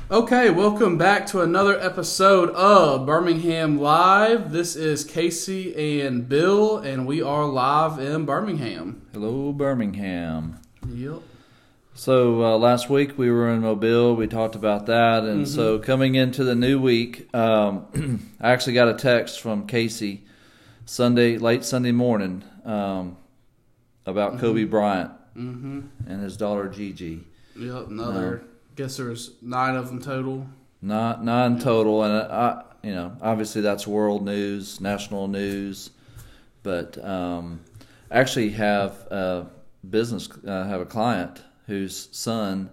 Okay, welcome back to another episode of Birmingham Live. This is Casey and Bill, and we are live in Birmingham. Hello, Birmingham. Yep. So last week we were in Mobile. We talked about that, and so coming into the new week, I actually got a text from Casey late Sunday morning about Kobe Bryant and his daughter Gigi. Yep. Guess there's 9 of them total. Nine total, and obviously that's world news, national news, but I actually have a client whose son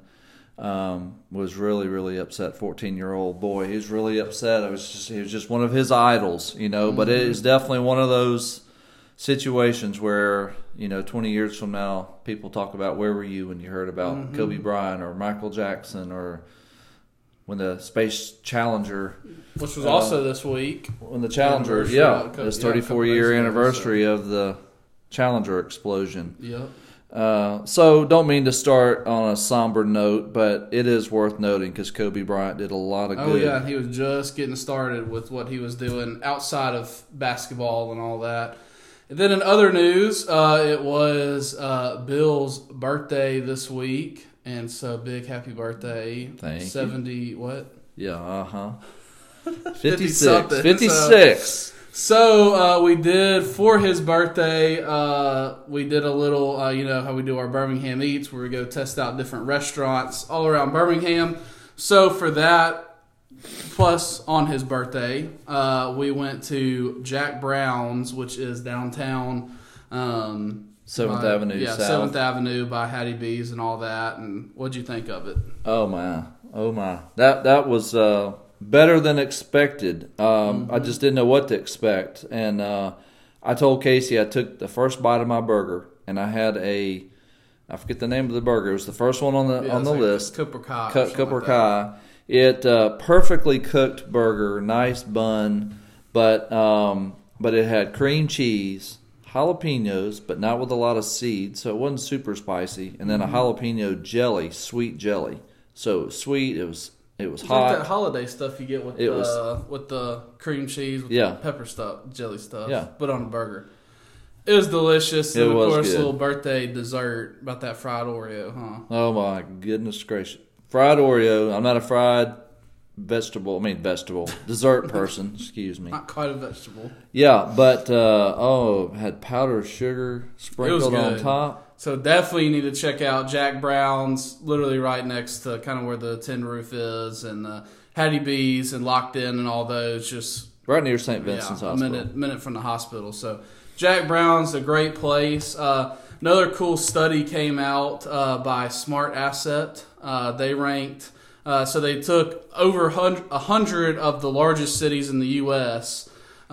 was really upset. 14-year-old boy, he was really upset. He was just one of his idols, But it is definitely one of those situations where 20 years from now, people talk about where were you when you heard about Kobe Bryant or Michael Jackson, or when the Space Challenger, which was also this week, when the Challenger, this 34-year anniversary of the Challenger explosion. Yep. So don't mean to start on a somber note, but it is worth noting because Kobe Bryant did a lot of good. Oh yeah, he was just getting started with what he was doing outside of basketball and all that. And then in other news, it was Bill's birthday this week, and so big happy birthday. Thank you. 70 what? Yeah, 50-something. 56. So we did, for his birthday, we did a little, how we do our Birmingham Eats, where we go test out different restaurants all around Birmingham. So for that, plus on his birthday, we went to Jack Brown's, which is downtown. 7th Avenue yeah, South. 7th Avenue by Hattie B's and all that. And what'd you think of it? Oh my. That was better than expected. I just didn't know what to expect. And I told Casey I took the first bite of my burger, and I had I forget the name of the burger. It was the first one on the list. Cooper Kai. Cooper Kai. It perfectly cooked burger, nice bun, but it had cream cheese, jalapenos, but not with a lot of seeds, so it wasn't super spicy, and then a jalapeno jelly, sweet jelly. So it was sweet. It was hot. Like that holiday stuff you get with the cream cheese, with the pepper stuff, jelly stuff, put on a burger. It was delicious. And of course, a little birthday dessert about that fried Oreo, huh? Oh my goodness gracious. Fried Oreo. I'm not a dessert person. Excuse me. Not quite a vegetable. Yeah, but had powdered sugar sprinkled on top. So definitely you need to check out Jack Brown's, literally right next to kind of where the Tin Roof is, and Hattie B's and Locked In and all those. Just right near St. Vincent's Hospital. A minute from the hospital. So Jack Brown's a great place. Another cool study came out by Smart Asset. They ranked, so they took over 100 of the largest cities in the U.S.,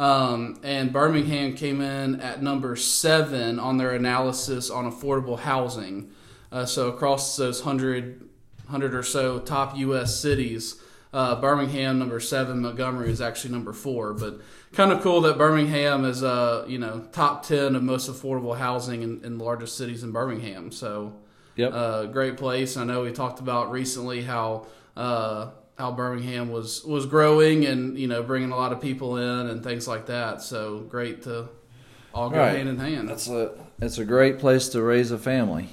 and Birmingham came in at number 7 on their analysis on affordable housing. So across those 100 or so top U.S. cities, Birmingham number 7, Montgomery is actually number 4. But kind of cool that Birmingham is top 10 of most affordable housing in the largest cities in Birmingham. So great place. I know we talked about recently how Birmingham was growing and bringing a lot of people in and things like that. So great to all go hand in hand. It's a great place to raise a family,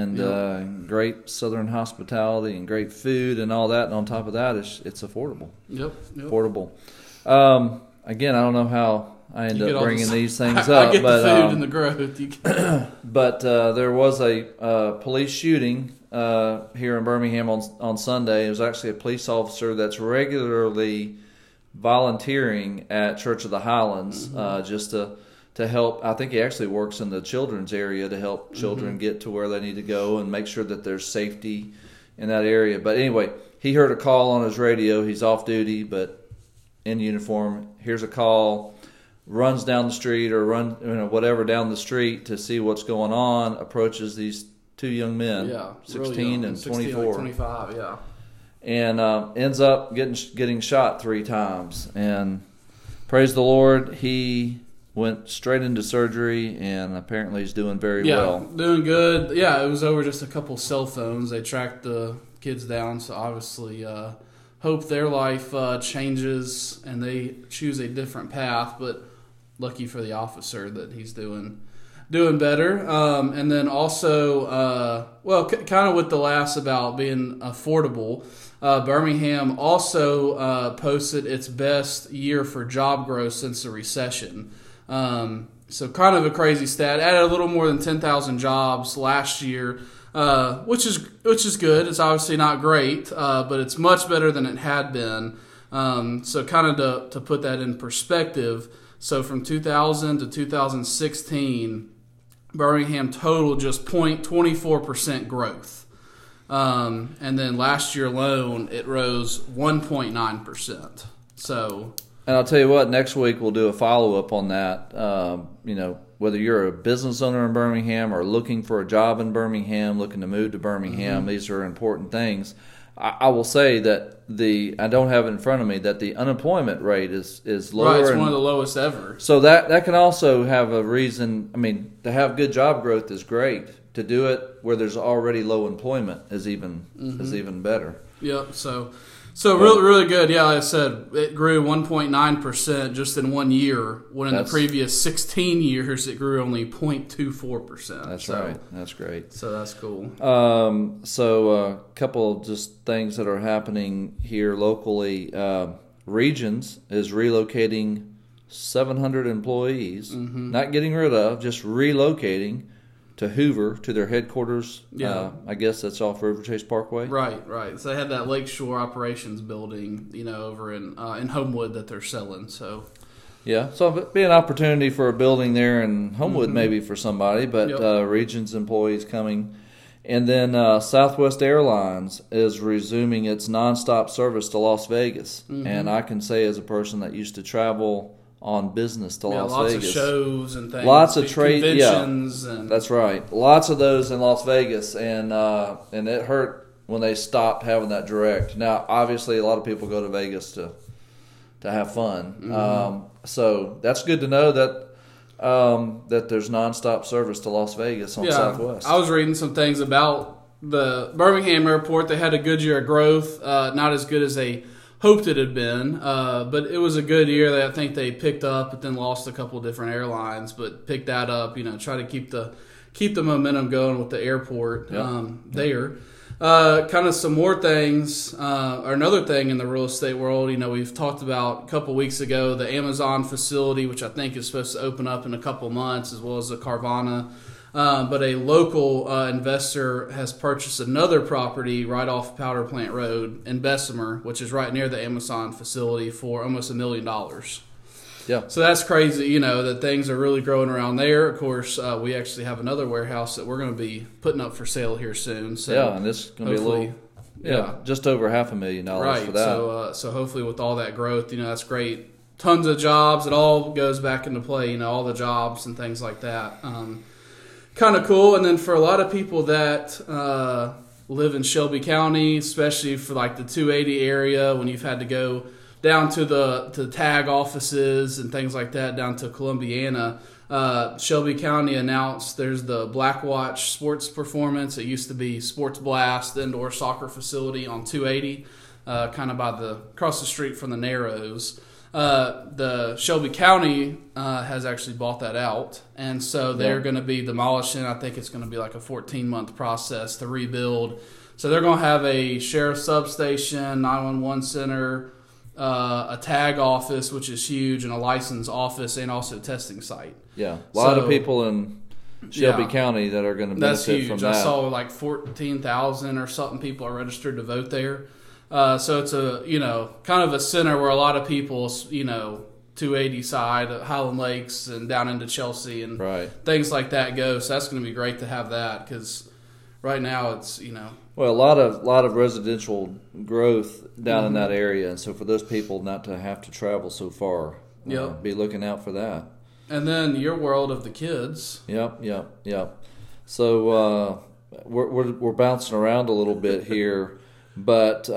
and great Southern hospitality and great food and all that. And on top of that, it's affordable. Yep. Affordable. Again, I don't know how I end up bringing these things I up, get but the food and the growth. but there was a police shooting here in Birmingham on Sunday. It was actually a police officer that's regularly volunteering at Church of the Highlands just to help. I think he actually works in the children's area to help children get to where they need to go and make sure that there's safety in that area. But anyway, he heard a call on his radio. He's off duty, but in uniform. Here's a call, runs down the street or whatever down the street to see what's going on, approaches these 2 young men, 16 and 24. 25, yeah. And ends up getting shot 3 times. And praise the Lord, he went straight into surgery, and apparently he's doing very well. Doing good. Yeah, it was over just a couple cell phones. They tracked the kids down, so obviously hope their life changes and they choose a different path. But lucky for the officer that he's doing better. And then also, kind of with the last about being affordable, Birmingham also posted its best year for job growth since the recession. So kind of a crazy stat. Added a little more than 10,000 jobs last year, which is good. It's obviously not great, but it's much better than it had been. So kind of to put that in perspective, so from 2000 to 2016, Birmingham total just 0.24% growth. And then last year alone, it rose 1.9%. So, and I'll tell you what, next week we'll do a follow-up on that. Whether you're a business owner in Birmingham or looking for a job in Birmingham, looking to move to Birmingham, these are important things. I will say that I don't have it in front of me, that the unemployment rate is lower. Right, it's one of the lowest ever. So that can also have a reason. I mean, to have good job growth is great. To do it where there's already low employment is even better. Yep. So really good. Yeah, like I said, it grew 1.9% just in 1 year, when in the previous 16 years it grew only 0.24%. That's right. That's great. So that's cool. So a couple of just things that are happening here locally. Regions is relocating 700 employees, not getting rid of, just relocating to Hoover, to their headquarters. Yeah. I guess that's off River Chase Parkway. Right. So they had that Lakeshore Operations building, over in Homewood that they're selling. So yeah, so it'd be an opportunity for a building there in Homewood maybe for somebody, but Regions employees coming. And then Southwest Airlines is resuming its nonstop service to Las Vegas. And I can say, as a person that used to travel on business to Las lots Vegas. Of shows and things. Lots of trade conventions. And that's right. Lots of those in Las Vegas, and it hurt when they stopped having that direct. Now, obviously, a lot of people go to Vegas to have fun. So that's good to know that there's nonstop service to Las Vegas on Southwest. I was reading some things about the Birmingham airport. They had a good year of growth, not as good as they hoped it had been, but it was a good year that I think they picked up, but then lost a couple of different airlines, but picked that up, try to keep the momentum going with the airport there. Kind of some more things, or another thing in the real estate world, we've talked about a couple of weeks ago, the Amazon facility, which I think is supposed to open up in a couple of months, as well as the Carvana. But a local investor has purchased another property right off Powder Plant Road in Bessemer, which is right near the Amazon facility, for almost $1 million. Yeah. So that's crazy, that things are really growing around there. Of course, we actually have another warehouse that we're going to be putting up for sale here soon. So and this is going to be a little, just over $500,000 for that. So hopefully with all that growth, that's great. Tons of jobs. It all goes back into play, all the jobs and things like that. Kind of cool. And then for a lot of people that live in Shelby County, especially for like the 280 area, when you've had to go down to the tag offices and things like that, down to Columbiana, Shelby County announced there's the Black Watch Sports Performance. It used to be Sports Blast, the indoor soccer facility on 280, kind of across the street from the Narrows. The Shelby County has actually bought that out, and so they're going to be demolishing. I think it's going to be like a 14-month process to rebuild. So they're going to have a sheriff's substation, 911 center, a tag office, which is huge, and a license office, and also a testing site. Yeah, a lot of people in Shelby County that are going to benefit from that. I saw like 14,000 or something people are registered to vote there. So it's a, kind of a center where a lot of people, 280 side, Highland Lakes and down into Chelsea and things like that go. So that's going to be great to have that, because right now it's, Well, a lot of residential growth down in that area. And so for those people not to have to travel so far, be looking out for that. And then your world of the kids. Yep. So we're bouncing around a little bit here. But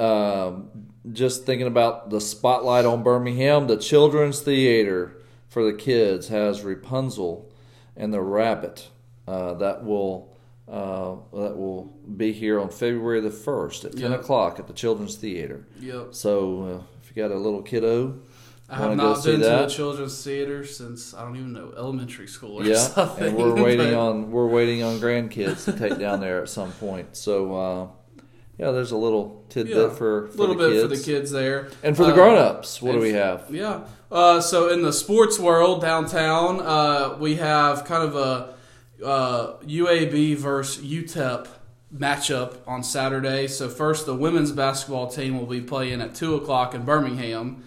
just thinking about the spotlight on Birmingham, the Children's Theater for the kids has Rapunzel and the Rabbit that will that will be here on February the 1st at 10 Yep. o'clock at the Children's Theater. Yep. So if you got a little kiddo, I have not been to the children's theater since I don't even know elementary school or something. and we're waiting on grandkids to take down there at some point. So there's a little tidbit for a little the bit kids. for the kids there, and for the grown-ups. What do we have? Yeah. So in the sports world downtown, we have kind of a UAB versus UTEP matchup on Saturday. So first, the women's basketball team will be playing at 2:00 in Birmingham.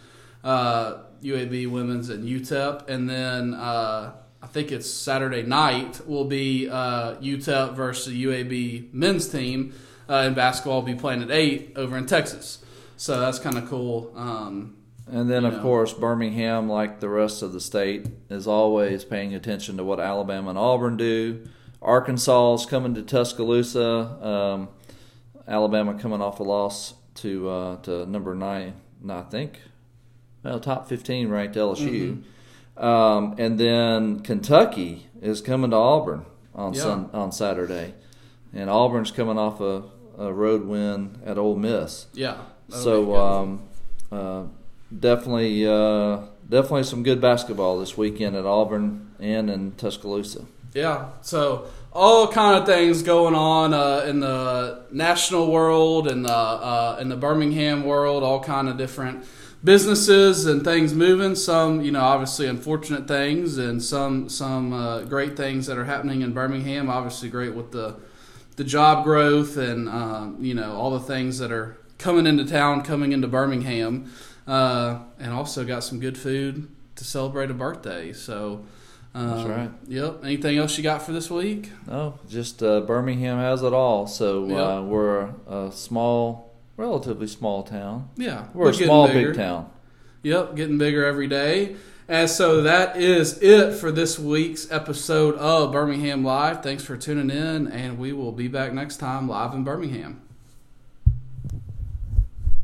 UAB women's and UTEP, and then I think it's Saturday night will be UTEP versus the UAB men's team in basketball. Will be playing at 8 over in Texas. So that's kind of cool. And then, of course, Birmingham, like the rest of the state, is always paying attention to what Alabama and Auburn do. Arkansas is coming to Tuscaloosa. Alabama coming off a loss to number 9, I think. Well, top 15 ranked LSU. And then Kentucky is coming to Auburn on Saturday. And Auburn's coming off a road win at Ole Miss. Yeah. So definitely some good basketball this weekend at Auburn and in Tuscaloosa. Yeah, so all kind of things going on in the national world and in the Birmingham world, all kind of different businesses and things moving. Some, obviously unfortunate things, and some great things that are happening in Birmingham. Obviously, great with the job growth and all the things that are coming into town, coming into Birmingham, and also got some good food to celebrate a birthday. So. That's right. Yep. Anything else you got for this week? No, just Birmingham has it all. So we're a relatively small town. Yeah. We're a small, big town. Yep, getting bigger every day. And so that is it for this week's episode of Birmingham Live. Thanks for tuning in, and we will be back next time live in Birmingham.